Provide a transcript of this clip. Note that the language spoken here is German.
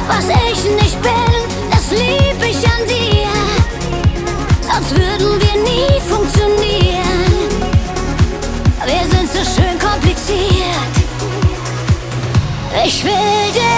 Was ich nicht bin, das lieb ich an dir. Sonst würden wir nie funktionieren. Wir sind so schön kompliziert. Ich will dir